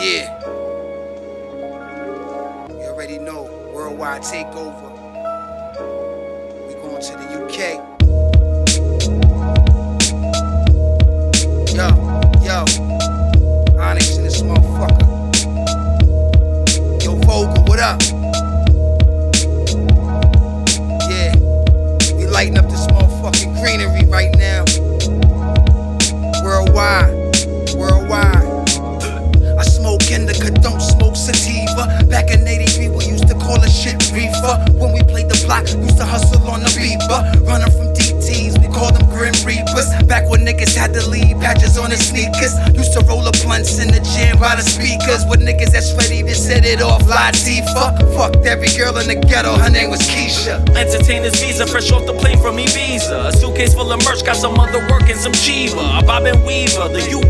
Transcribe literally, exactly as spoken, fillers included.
Yeah. You already know, worldwide takeover. We going to the U K. Yo, yo, Onyx in this motherfucker. Yo, Vogel, what up? Yeah, we lighting up this motherfucking greenery right now. Worldwide, worldwide. I smoke indica, don't smoke sativa. Back in eighty-three, we used to call it shit reefer. When we played the block, used to hustle on the beeper. Running from D Ts, we called them Grim Reapers. Back when niggas had to leave patches on their sneakers. Used to roll up blunts in the gym by the speakers. With niggas that's ready to set it off, Latifah. Fucked every girl in the ghetto, her name was Keisha. Entertainer's visa, fresh off the plane from Ibiza. A suitcase full of merch, got some other work and some Chiva. A Bob and Weaver, the U